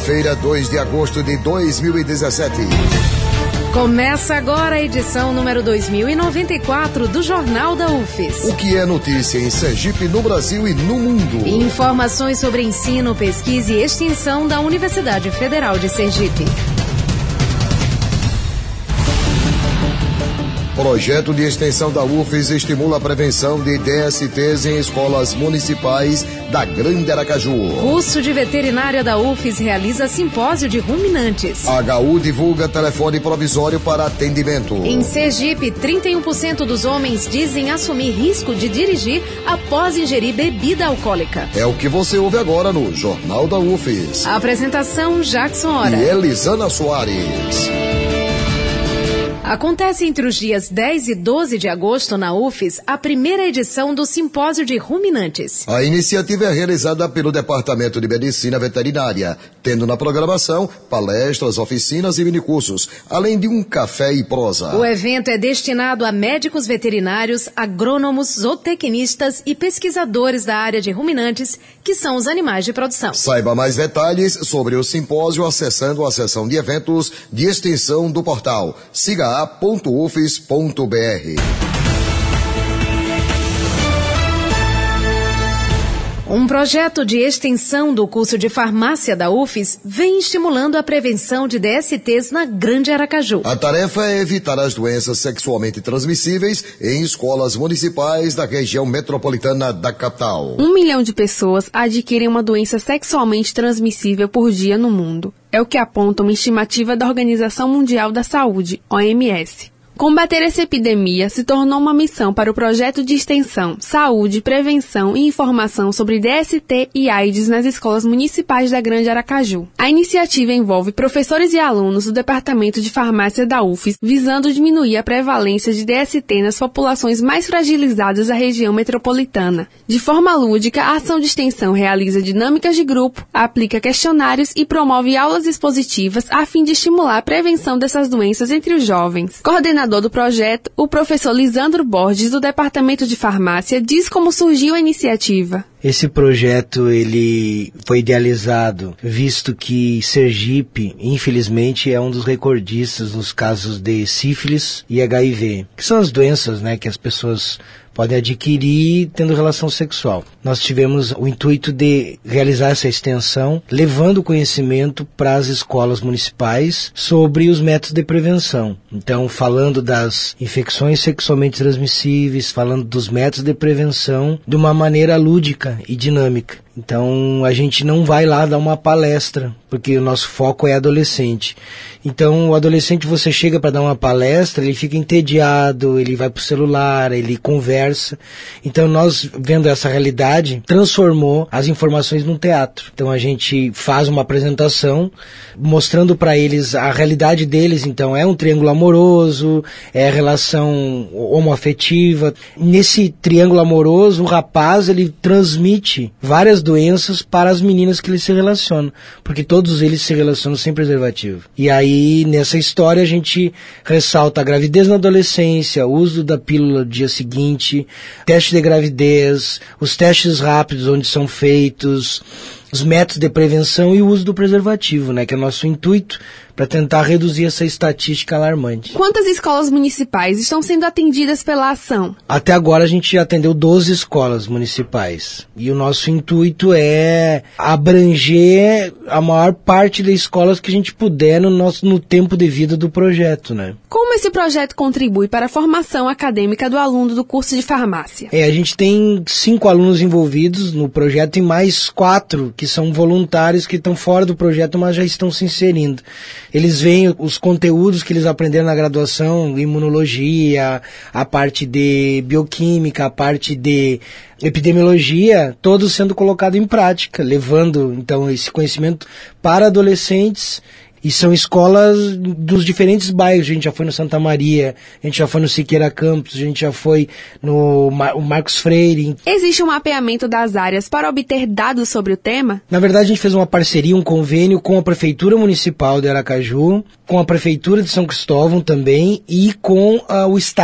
Quinta-feira, 2 de agosto de 2017. Começa agora a edição número 2094 do Jornal da UFES. O que é notícia em Sergipe, no Brasil e no mundo. Informações sobre ensino, pesquisa e extensão da Universidade Federal de Sergipe. Projeto de extensão da UFES estimula a prevenção de DSTs em escolas municipais da Grande Aracaju. Curso de veterinária da UFES realiza simpósio de ruminantes. HU divulga telefone provisório para atendimento. Em Sergipe, 31% dos homens dizem assumir risco de dirigir após ingerir bebida alcoólica. É o que você ouve agora no Jornal da UFES. A apresentação, Jackson Hora. E Elisana Soares. Acontece entre os dias 10 e 12 de agosto na UFES a primeira edição do Simpósio de Ruminantes. A iniciativa é realizada pelo Departamento de Medicina Veterinária, tendo na programação palestras, oficinas e minicursos, além de um café e prosa. O evento é destinado a médicos veterinários, agrônomos, zootecnistas e pesquisadores da área de ruminantes, que são os animais de produção. Saiba mais detalhes sobre o simpósio acessando a seção de eventos de extensão do portal. Siga a.ufes.br. Um projeto de extensão do curso de farmácia da UFES vem estimulando a prevenção de DSTs na Grande Aracaju. A tarefa é evitar as doenças sexualmente transmissíveis em escolas municipais da região metropolitana da capital. 1 milhão de pessoas adquirem uma doença sexualmente transmissível por dia no mundo. É o que aponta uma estimativa da Organização Mundial da Saúde, OMS. Combater essa epidemia se tornou uma missão para o projeto de extensão, saúde, prevenção e informação sobre DST e AIDS nas escolas municipais da Grande Aracaju. A iniciativa envolve professores e alunos do Departamento de Farmácia da UFES, visando diminuir a prevalência de DST nas populações mais fragilizadas da região metropolitana. De forma lúdica, a ação de extensão realiza dinâmicas de grupo, aplica questionários e promove aulas expositivas a fim de estimular a prevenção dessas doenças entre os jovens. Coordenador do projeto, o professor Lisandro Borges, do Departamento de Farmácia, diz como surgiu a iniciativa. Esse projeto ele foi idealizado visto que Sergipe, infelizmente, é um dos recordistas nos casos de sífilis e HIV, que são as doenças, que as pessoas podem adquirir tendo relação sexual. Nós tivemos o intuito de realizar essa extensão, levando conhecimento para as escolas municipais sobre os métodos de prevenção. Então, falando das infecções sexualmente transmissíveis, falando dos métodos de prevenção de uma maneira lúdica e dinâmica. Então, a gente não vai lá dar uma palestra, porque o nosso foco é adolescente. Então, o adolescente, você chega para dar uma palestra, ele fica entediado, ele vai pro celular, ele conversa. Então, nós, vendo essa realidade, transformou as informações num teatro. Então, a gente faz uma apresentação, mostrando para eles a realidade deles. Então, é um triângulo amoroso, é relação homoafetiva. Nesse triângulo amoroso, o rapaz, ele transmite várias doenças para as meninas que eles se relacionam, porque todos eles se relacionam sem preservativo. E aí, nessa história, a gente ressalta a gravidez na adolescência, o uso da pílula no dia seguinte, teste de gravidez, os testes rápidos onde são feitos, os métodos de prevenção e o uso do preservativo, que é o nosso intuito para tentar reduzir essa estatística alarmante. Quantas escolas municipais estão sendo atendidas pela ação? Até agora a gente atendeu 12 escolas municipais. E o nosso intuito é abranger a maior parte das escolas que a gente puder no tempo de vida do projeto, Como esse projeto contribui para a formação acadêmica do aluno do curso de farmácia? A gente tem 5 alunos envolvidos no projeto e mais 4 que são voluntários que estão fora do projeto, mas já estão se inserindo. Eles veem os conteúdos que eles aprenderam na graduação, imunologia, a parte de bioquímica, a parte de epidemiologia, todos sendo colocados em prática, levando então esse conhecimento para adolescentes. E são escolas dos diferentes bairros. A gente já foi no Santa Maria, a gente já foi no Siqueira Campos, a gente já foi no Marcos Freire. Existe um mapeamento das áreas para obter dados sobre o tema? Na verdade, a gente fez uma parceria, um convênio com a Prefeitura Municipal de Aracaju, com a Prefeitura de São Cristóvão também e com o Estado.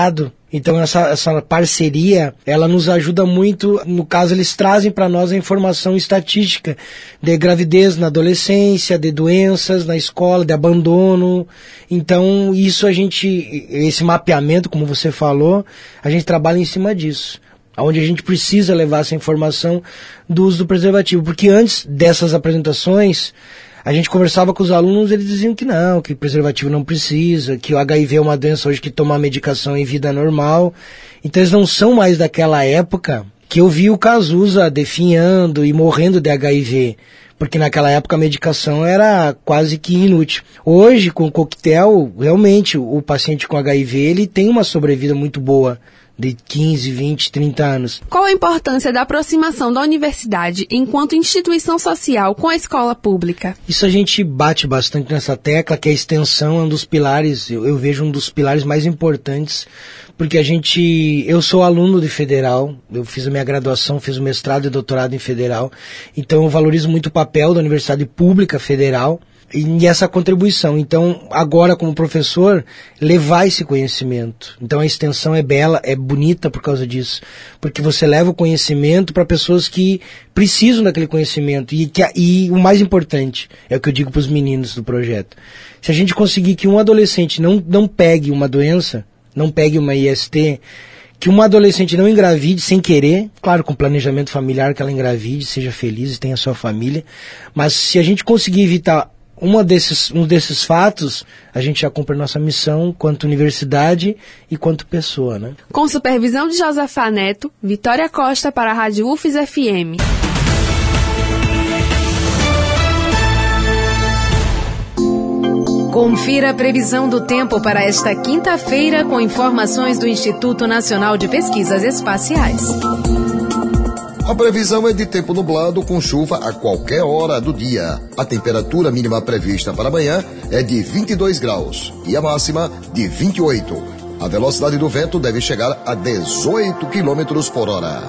Então essa parceria, ela nos ajuda muito. No caso, eles trazem para nós a informação estatística de gravidez na adolescência, de doenças na escola, de abandono. Então isso esse mapeamento, como você falou, a gente trabalha em cima disso, onde a gente precisa levar essa informação do uso do preservativo, porque antes dessas apresentações a gente conversava com os alunos, eles diziam que não, que preservativo não precisa, que o HIV é uma doença hoje que toma medicação em vida normal. Então eles não são mais daquela época que eu vi o Cazuza definhando e morrendo de HIV, porque naquela época a medicação era quase que inútil. Hoje, com o coquetel, realmente o paciente com HIV ele tem uma sobrevida muito boa, de 15, 20, 30 anos. Qual a importância da aproximação da universidade enquanto instituição social com a escola pública? Isso a gente bate bastante nessa tecla, que a extensão é um dos pilares, eu vejo um dos pilares mais importantes, porque eu sou aluno de federal, eu fiz a minha graduação, fiz o mestrado e doutorado em federal, então eu valorizo muito o papel da Universidade Pública Federal, e essa contribuição. Então, agora como professor, levar esse conhecimento. Então a extensão é bela, é bonita por causa disso, porque você leva o conhecimento para pessoas que precisam daquele conhecimento. E o mais importante, é o que eu digo para os meninos do projeto, se a gente conseguir que um adolescente não pegue uma doença, não pegue uma IST, que uma adolescente não engravide sem querer, claro, com planejamento familiar, que ela engravide, seja feliz e tenha sua família, mas se a gente conseguir evitar um desses fatos, a gente já cumpre a nossa missão quanto universidade e quanto pessoa, né? Com supervisão de Josafá Neto, Vitória Costa para a Rádio UFES FM. Confira a previsão do tempo para esta quinta-feira com informações do Instituto Nacional de Pesquisas Espaciais. A previsão é de tempo nublado com chuva a qualquer hora do dia. A temperatura mínima prevista para amanhã é de 22 graus e a máxima de 28. A velocidade do vento deve chegar a 18 quilômetros por hora.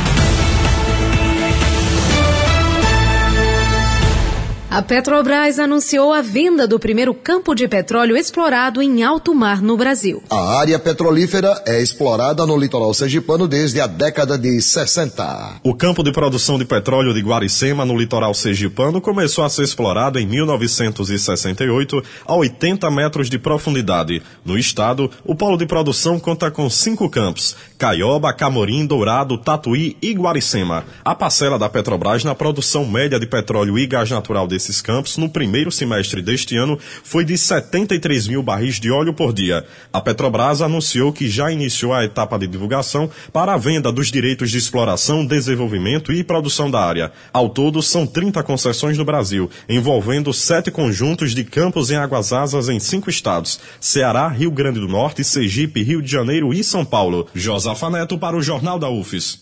A Petrobras anunciou a venda do primeiro campo de petróleo explorado em alto mar no Brasil. A área petrolífera é explorada no litoral sergipano desde a década de 60. O campo de produção de petróleo de Guaricema, no litoral sergipano, começou a ser explorado em 1968 a 80 metros de profundidade. No estado, o polo de produção conta com 5 campos: Caioba, Camorim, Dourado, Tatuí e Guaricema. A parcela da Petrobras na produção média de petróleo e gás natural desses campos no primeiro semestre deste ano foi de 73 mil barris de óleo por dia. A Petrobras anunciou que já iniciou a etapa de divulgação para a venda dos direitos de exploração, desenvolvimento e produção da área. Ao todo, são 30 concessões no Brasil, envolvendo 7 conjuntos de campos em águas rasas em 5 estados: Ceará, Rio Grande do Norte, Sergipe, Rio de Janeiro e São Paulo. Josafá Neto para o Jornal da UFES.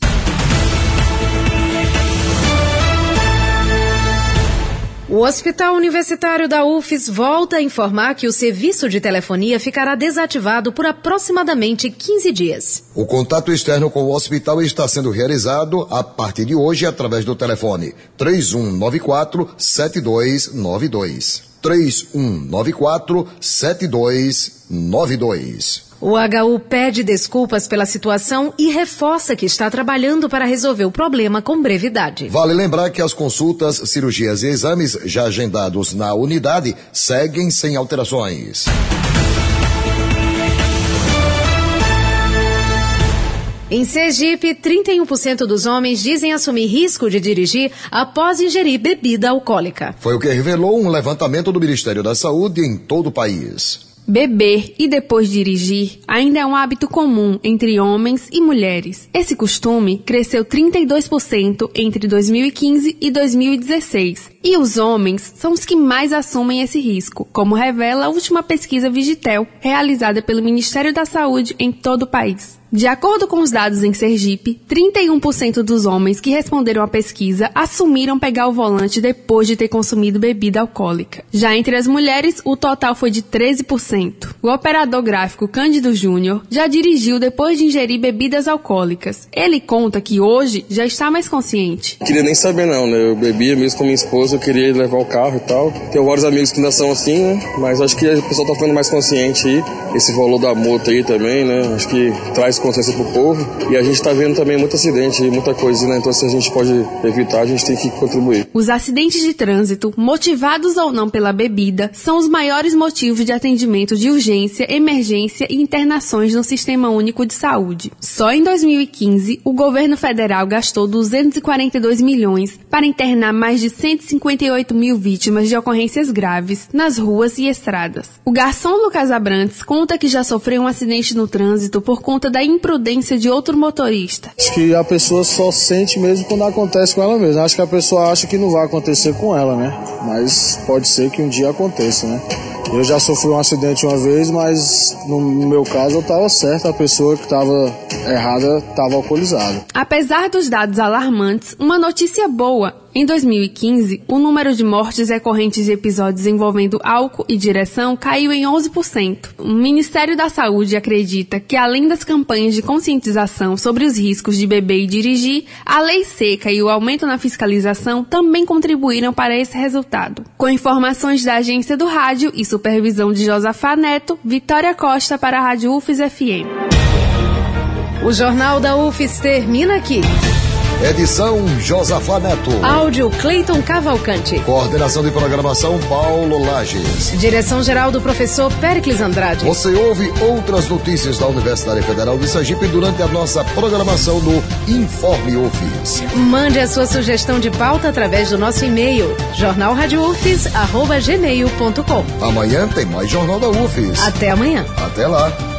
O Hospital Universitário da UFES volta a informar que o serviço de telefonia ficará desativado por aproximadamente 15 dias. O contato externo com o hospital está sendo realizado a partir de hoje através do telefone 3194-7292. 3194-7292. O HU pede desculpas pela situação e reforça que está trabalhando para resolver o problema com brevidade. Vale lembrar que as consultas, cirurgias e exames já agendados na unidade seguem sem alterações. Em Sergipe, 31% dos homens dizem assumir risco de dirigir após ingerir bebida alcoólica. Foi o que revelou um levantamento do Ministério da Saúde em todo o país. Beber e depois dirigir ainda é um hábito comum entre homens e mulheres. Esse costume cresceu 32% entre 2015 e 2016. E os homens são os que mais assumem esse risco, como revela a última pesquisa Vigitel, realizada pelo Ministério da Saúde em todo o país. De acordo com os dados em Sergipe, 31% dos homens que responderam à pesquisa assumiram pegar o volante depois de ter consumido bebida alcoólica. Já entre as mulheres, o total foi de 13%. O operador gráfico Cândido Júnior já dirigiu depois de ingerir bebidas alcoólicas. Ele conta que hoje já está mais consciente. Não queria nem saber não, né? Eu bebia mesmo com minha esposa esposa, eu queria levar o carro e tal. Tenho vários amigos que ainda são assim, né? Mas acho que o pessoal tá ficando mais consciente aí. Esse valor da multa aí também, né? Acho que traz consciência pro povo. E a gente tá vendo também muito acidente e muita coisa, né? Então se a gente pode evitar, a gente tem que contribuir. Os acidentes de trânsito, motivados ou não pela bebida, são os maiores motivos de atendimento de urgência, emergência e internações no Sistema Único de Saúde. Só em 2015, o governo federal gastou 242 milhões para internar mais de 158 mil vítimas de ocorrências graves nas ruas e estradas. O garçom Lucas Abrantes conta que já sofreu um acidente no trânsito por conta da imprudência de outro motorista. Acho que a pessoa só sente mesmo quando acontece com ela mesma. Acho que a pessoa acha que não vai acontecer com ela, né? Mas pode ser que um dia aconteça, né? Eu já sofri um acidente uma vez, mas no meu caso eu estava certo, a pessoa que estava errada estava alcoolizada. Apesar dos dados alarmantes, uma notícia boa. Em 2015, o número de mortes decorrentes de episódios envolvendo álcool e direção caiu em 11%. O Ministério da Saúde acredita que, além das campanhas de conscientização sobre os riscos de beber e dirigir, a lei seca e o aumento na fiscalização também contribuíram para esse resultado. Com informações da Agência do Rádio e supervisão de Josafá Neto, Vitória Costa para a Rádio UFES FM. O Jornal da UFES termina aqui. Edição Josafá Neto. Áudio Cleiton Cavalcante. Coordenação de programação Paulo Lages. Direção-geral do professor Péricles Andrade. Você ouve outras notícias da Universidade Federal de Sergipe durante a nossa programação no Informe UFES. Mande a sua sugestão de pauta através do nosso e-mail jornalradiofes@gmail.com. Amanhã tem mais Jornal da UFES. Até amanhã. Até lá.